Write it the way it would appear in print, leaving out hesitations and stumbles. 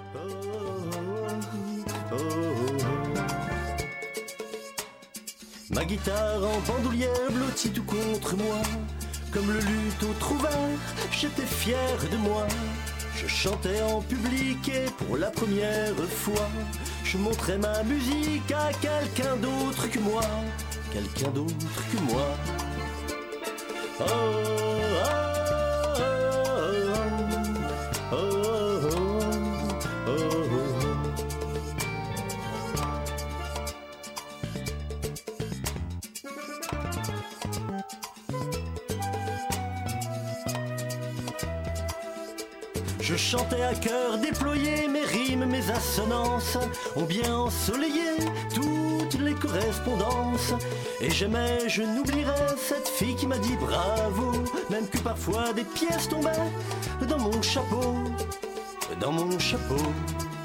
Ma guitare en bandoulière blottie tout contre moi. Comme le luth au trouvère, j'étais fier de moi. Je chantais en public et pour la première fois, je montrais ma musique à quelqu'un d'autre que moi. Quelqu'un d'autre que moi. Oh, oh, oh, oh, oh, oh, oh. Je chantais à cœur déployé, mes rimes, mes assonances ont bien ensoleillé toutes les correspondances. Et jamais je n'oublierai cette fille qui m'a dit bravo, même que parfois des pièces tombaient dans mon chapeau, dans mon chapeau.